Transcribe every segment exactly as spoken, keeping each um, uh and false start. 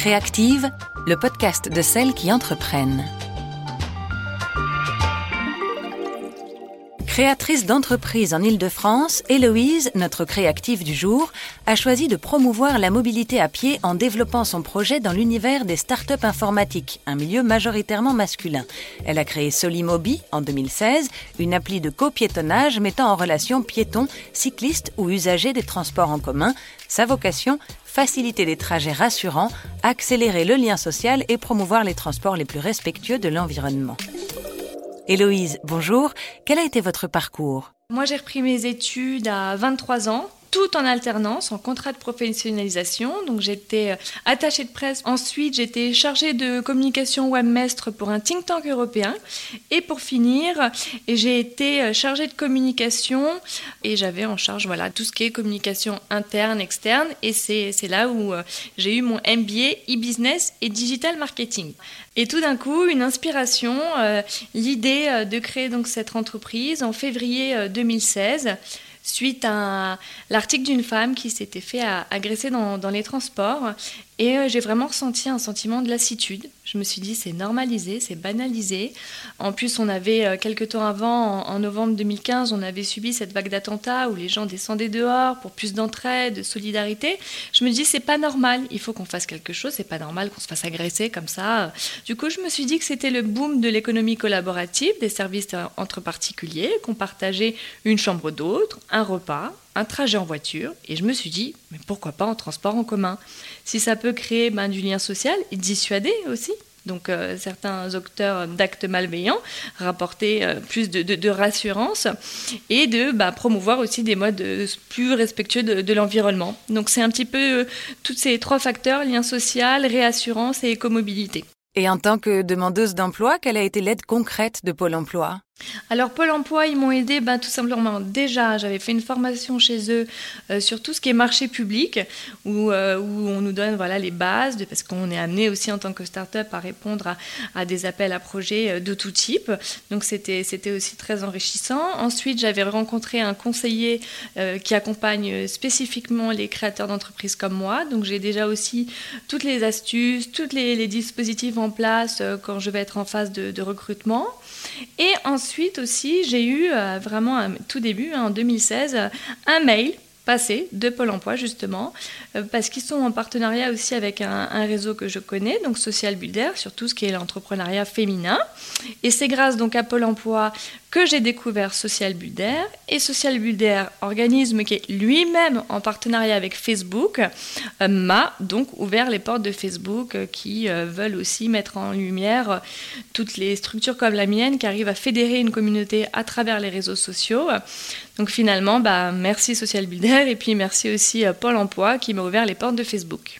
Créactive, le podcast de celles qui entreprennent. Créatrice d'entreprise en Île-de-France, Héloïse, notre créative du jour, a choisi de promouvoir la mobilité à pied en développant son projet dans l'univers des startups informatiques, un milieu majoritairement masculin. Elle a créé Solimobi en deux mille seize, une appli de copiétonnage mettant en relation piétons, cyclistes ou usagers des transports en commun. Sa vocation, faciliter des trajets rassurants, accélérer le lien social et promouvoir les transports les plus respectueux de l'environnement. Héloïse, bonjour. Quel a été votre parcours ? Moi, j'ai repris mes études à vingt-trois ans, tout en alternance, en contrat de professionnalisation. Donc, j'étais attachée de presse. Ensuite, j'étais chargée de communication webmestre pour un think tank européen. Et pour finir, j'ai été chargée de communication et j'avais en charge voilà, tout ce qui est communication interne, externe. Et c'est, c'est là où j'ai eu mon M B A e-business et digital marketing. Et tout d'un coup, une inspiration, euh, l'idée de créer donc cette entreprise en février deux mille seize, suite à l'article d'une femme qui s'était fait agresser dans, dans les transports. Et euh, j'ai vraiment ressenti un sentiment de lassitude. Je me suis dit, c'est normalisé, c'est banalisé. En plus, on avait, euh, quelques temps avant, en, en novembre deux mille quinze, on avait subi cette vague d'attentats où les gens descendaient dehors pour plus d'entraide, de solidarité. Je me dis, c'est pas normal, il faut qu'on fasse quelque chose, c'est pas normal qu'on se fasse agresser comme ça. Du coup, je me suis dit que c'était le boom de l'économie collaborative, des services entre particuliers, qu'on partageait une chambre d'hôte, un repas, un trajet en voiture, et je me suis dit, mais pourquoi pas en transport en commun ? Si ça peut créer ben, du lien social et dissuader aussi. Donc euh, certains auteurs d'actes malveillants, rapporter euh, plus de, de, de rassurance et de bah, promouvoir aussi des modes euh, plus respectueux de, de l'environnement. Donc c'est un petit peu euh, tous ces trois facteurs, lien social, réassurance et écomobilité. Et en tant que demandeuse d'emploi, quelle a été l'aide concrète de Pôle emploi ? Alors Pôle emploi, ils m'ont aidé ben, tout simplement. Déjà, j'avais fait une formation chez eux euh, sur tout ce qui est marché public, où, euh, où on nous donne voilà, les bases, de, parce qu'on est amené aussi en tant que start-up à répondre à, à des appels à projets de tout type. Donc c'était, c'était aussi très enrichissant. Ensuite, j'avais rencontré un conseiller euh, qui accompagne spécifiquement les créateurs d'entreprises comme moi. Donc j'ai déjà aussi toutes les astuces, tous les, les dispositifs en place euh, quand je vais être en phase de, de recrutement. Et ensuite aussi, j'ai eu euh, vraiment un tout début, hein, en deux mille seize, un mail passé de Pôle emploi justement, euh, parce qu'ils sont en partenariat aussi avec un, un réseau que je connais, donc Social Builder, sur tout ce qui est l'entrepreneuriat féminin. Et c'est grâce donc à Pôle emploi que j'ai découvert Social Builder. Et Social Builder, organisme qui est lui-même en partenariat avec Facebook, euh, m'a donc ouvert les portes de Facebook euh, qui euh, veulent aussi mettre en lumière euh, toutes les structures comme la mienne qui arrivent à fédérer une communauté à travers les réseaux sociaux. Donc finalement, bah, merci Social Builder et puis merci aussi euh, Pôle emploi qui m'a ouvert les portes de Facebook.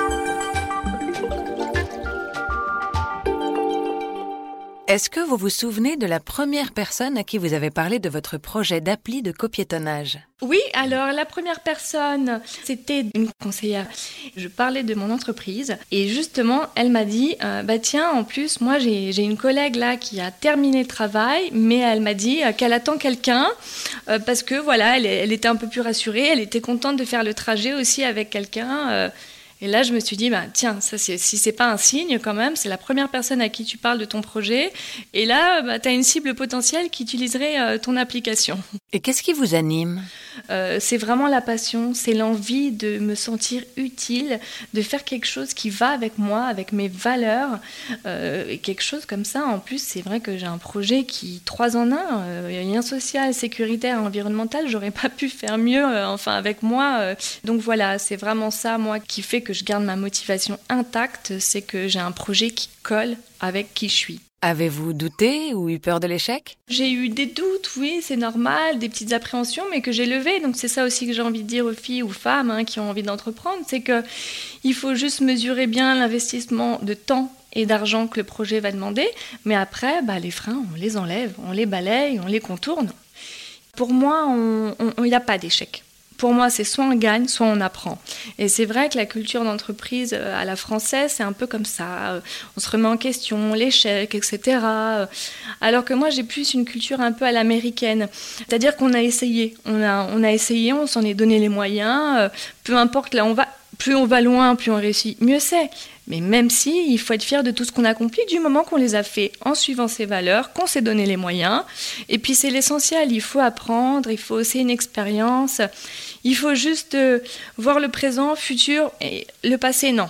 Est-ce que vous vous souvenez de la première personne à qui vous avez parlé de votre projet d'appli de copiétonnage ? Oui, alors la première personne, c'était une conseillère. Je parlais de mon entreprise et justement, elle m'a dit euh, « Bah tiens, en plus, moi j'ai, j'ai une collègue là qui a terminé le travail, mais elle m'a dit euh, qu'elle attend quelqu'un euh, parce que voilà, elle, elle était un peu plus rassurée, elle était contente de faire le trajet aussi avec quelqu'un euh, ». Et là, je me suis dit, bah, tiens, ça, c'est, si c'est pas un signe quand même, c'est la première personne à qui tu parles de ton projet. Et là, bah, tu as une cible potentielle qui utiliserait euh, ton application. Et qu'est-ce qui vous anime ? euh, C'est vraiment la passion, c'est l'envie de me sentir utile, de faire quelque chose qui va avec moi, avec mes valeurs. Euh, et quelque chose comme ça, en plus, c'est vrai que j'ai un projet qui, trois en un, euh, lien social, sécuritaire, environnemental, j'aurais pas pu faire mieux, euh, enfin, avec moi. Euh. Donc voilà, c'est vraiment ça, moi, qui fait que je garde ma motivation intacte, c'est que j'ai un projet qui colle avec qui je suis. Avez-vous douté ou eu peur de l'échec ? J'ai eu des doutes, oui, c'est normal, des petites appréhensions, mais que j'ai levées. Donc c'est ça aussi que j'ai envie de dire aux filles ou femmes hein, qui ont envie d'entreprendre, c'est qu'il faut juste mesurer bien l'investissement de temps et d'argent que le projet va demander, mais après, bah, les freins, on les enlève, on les balaye, on les contourne. Pour moi, il n'y a pas d'échec. Pour moi, c'est soit on gagne, soit on apprend. Et c'est vrai que la culture d'entreprise à la française, c'est un peu comme ça. On se remet en question, l'échec, et cetera. Alors que moi, j'ai plus une culture un peu à l'américaine. C'est-à-dire qu'on a essayé. On a, on a essayé, on s'en est donné les moyens. Peu importe là où on va. plus on va loin, plus on réussit, mieux c'est. Mais même si, il faut être fier de tout ce qu'on accomplit du moment qu'on les a fait en suivant ses valeurs, qu'on s'est donné les moyens. Et puis c'est l'essentiel, il faut apprendre, il faut aussi une expérience. Il faut juste euh, voir le présent, futur et le passé, non.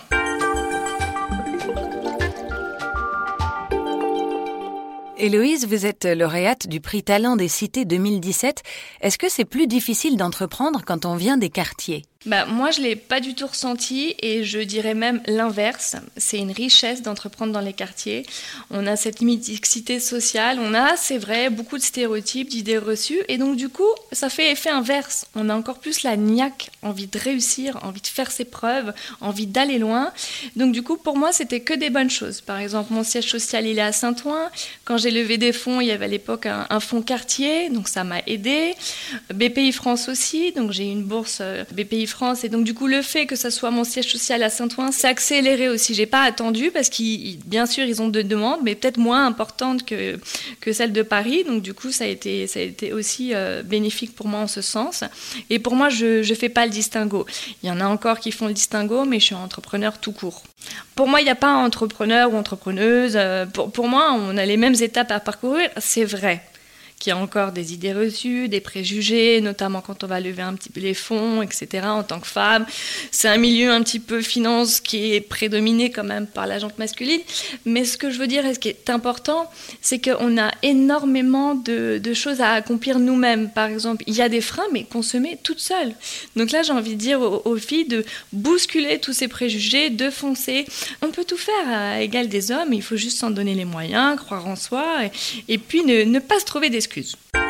Héloïse, vous êtes lauréate du prix Talent des Cités deux mille dix-sept. Est-ce que c'est plus difficile d'entreprendre quand on vient des quartiers ? Bah, moi, je ne l'ai pas du tout ressenti et je dirais même l'inverse. C'est une richesse d'entreprendre dans les quartiers. On a cette mixité sociale, on a, c'est vrai, beaucoup de stéréotypes, d'idées reçues et donc du coup, ça fait effet inverse. On a encore plus la niaque, envie de réussir, envie de faire ses preuves, envie d'aller loin. Donc du coup, pour moi, c'était que des bonnes choses. Par exemple, mon siège social, il est à Saint-Ouen. Quand j'ai levé des fonds, il y avait à l'époque un, un fonds quartier, donc ça m'a aidé. B P I France aussi, donc j'ai eu une bourse B P I France et donc du coup le fait que ça soit mon siège social à Saint-Ouen, c'est accéléré aussi. J'ai pas attendu parce qu'ils, bien sûr, ils ont deux demandes, mais peut-être moins importantes que que celle de Paris. Donc du coup, ça a été ça a été aussi euh, bénéfique pour moi en ce sens. Et pour moi, je je fais pas le distinguo. Il y en a encore qui font le distinguo, mais je suis entrepreneur tout court. Pour moi, il n'y a pas entrepreneur ou entrepreneuse. Pour, pour moi, on a les mêmes étapes à parcourir, c'est vrai. Qu'il y a encore des idées reçues, des préjugés, notamment quand on va lever un petit peu les fonds, et cetera. En tant que femme, c'est un milieu un petit peu finance qui est prédominé quand même par la gente masculine. Mais ce que je veux dire et ce qui est important, c'est qu'on a énormément de, de choses à accomplir nous-mêmes. Par exemple, il y a des freins, mais qu'on se met toute seule. Donc là, j'ai envie de dire aux, aux filles de bousculer tous ces préjugés, de foncer. On peut tout faire à égal des hommes, il faut juste s'en donner les moyens, croire en soi, et, et puis ne, ne pas se trouver des excuses.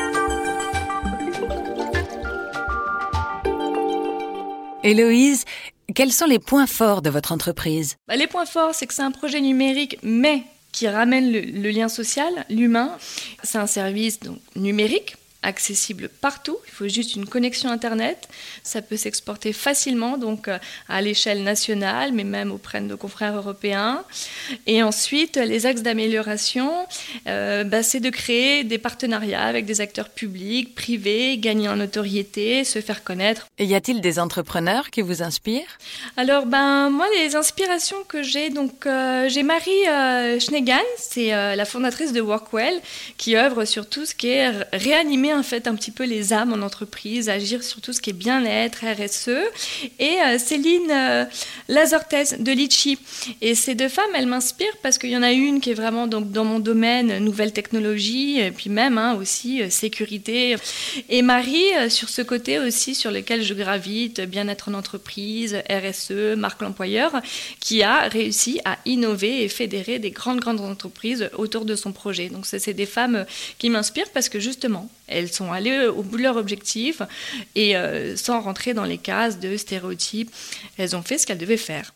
Héloïse, quels sont les points forts de votre entreprise ? Bah, les points forts, c'est que c'est un projet numérique, mais qui ramène le, le lien social, l'humain. C'est un service donc, numérique, accessible partout. Il faut juste une connexion Internet. Ça peut s'exporter facilement, donc à l'échelle nationale, mais même auprès de nos confrères européens. Et ensuite, les axes d'amélioration, euh, bah, c'est de créer des partenariats avec des acteurs publics, privés, gagner en notoriété, se faire connaître. Et y a-t-il des entrepreneurs qui vous inspirent ? Alors, ben, moi, les inspirations que j'ai, donc, euh, j'ai Marie euh, Schneegan, c'est euh, la fondatrice de Workwell, qui œuvre sur tout ce qui est réanimer en fait un petit peu les âmes en entreprise, agir sur tout ce qui est bien-être, R S E, et euh, Céline euh, Lazortez de Litchi. Et ces deux femmes, elles m'inspirent parce qu'il y en a une qui est vraiment donc, dans mon domaine, nouvelles technologies, et puis même hein, aussi euh, sécurité. Et Marie, euh, sur ce côté aussi sur lequel je gravite, bien-être en entreprise, R S E, marque l'employeur, qui a réussi à innover et fédérer des grandes, grandes entreprises autour de son projet. Donc c'est, c'est des femmes qui m'inspirent parce que justement, elles sont allées au bout de leur objectif et euh, sans rentrer dans les cases de stéréotypes, elles ont fait ce qu'elles devaient faire.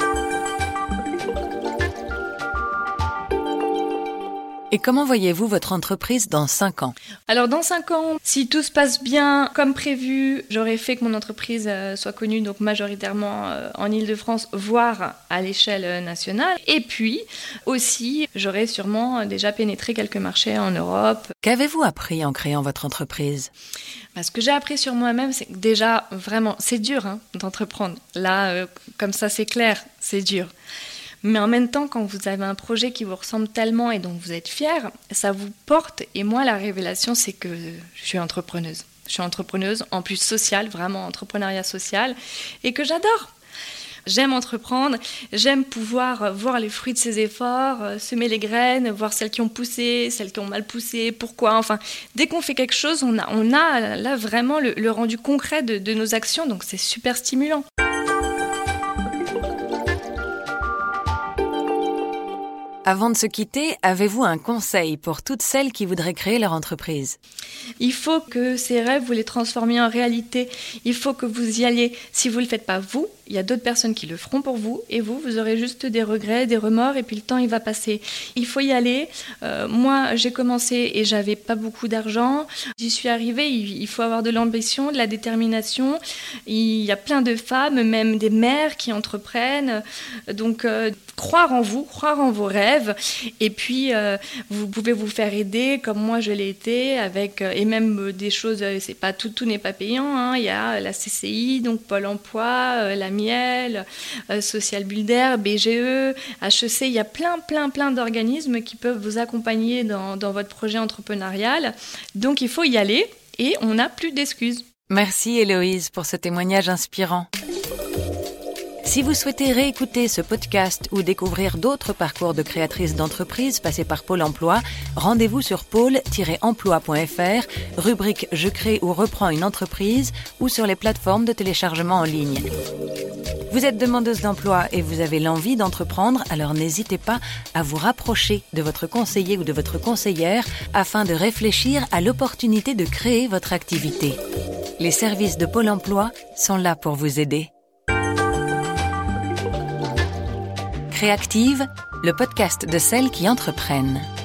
Et comment voyez-vous votre entreprise dans cinq ans ? Alors dans cinq ans, si tout se passe bien comme prévu, j'aurais fait que mon entreprise euh, soit connue donc majoritairement euh, en Île-de-France, voire à l'échelle nationale. Et puis aussi, j'aurais sûrement déjà pénétré quelques marchés en Europe. Qu'avez-vous appris en créant votre entreprise ? Bah, ce que j'ai appris sur moi-même, c'est que déjà, vraiment, c'est dur hein, d'entreprendre. Là, euh, comme ça, c'est clair, c'est dur. Mais en même temps, quand vous avez un projet qui vous ressemble tellement et dont vous êtes fier, ça vous porte. Et moi, la révélation, c'est que je suis entrepreneuse. Je suis entrepreneuse, en plus sociale, vraiment entrepreneuriat social, et que j'adore. J'aime entreprendre, j'aime pouvoir voir les fruits de ses efforts, semer les graines, voir celles qui ont poussé, celles qui ont mal poussé, pourquoi. Enfin, dès qu'on fait quelque chose, on a, on a là vraiment le, le rendu concret de, de nos actions, donc c'est super stimulant. Avant de se quitter, avez-vous un conseil pour toutes celles qui voudraient créer leur entreprise ? Il faut que ces rêves, vous les transformiez en réalité. Il faut que vous y alliez. Si vous ne le faites pas vous, il y a d'autres personnes qui le feront pour vous. Et vous, vous aurez juste des regrets, des remords, et puis le temps, il va passer. Il faut y aller. Euh, moi, j'ai commencé et j'avais pas beaucoup d'argent. J'y suis arrivée. Il faut avoir de l'ambition, de la détermination. Il y a plein de femmes, même des mères qui entreprennent. Donc, euh, croire en vous, croire en vos rêves. rêve. Et puis, euh, vous pouvez vous faire aider, comme moi je l'ai été, avec, et même euh, des choses, c'est pas, tout, tout n'est pas payant, hein. Il y a la C C I, donc Pôle emploi, euh, la Miel, euh, Social Builder, B G E, H E C, il y a plein, plein, plein d'organismes qui peuvent vous accompagner dans, dans votre projet entrepreneurial. Donc, il faut y aller et on n'a plus d'excuses. Merci Héloïse pour ce témoignage inspirant. Si vous souhaitez réécouter ce podcast ou découvrir d'autres parcours de créatrices d'entreprises passées par Pôle emploi, rendez-vous sur pôle tiret emploi point f r, rubrique « Je crée ou reprends une entreprise » ou sur les plateformes de téléchargement en ligne. Vous êtes demandeuse d'emploi et vous avez l'envie d'entreprendre, alors n'hésitez pas à vous rapprocher de votre conseiller ou de votre conseillère afin de réfléchir à l'opportunité de créer votre activité. Les services de Pôle emploi sont là pour vous aider. Créactive, le podcast de celles qui entreprennent.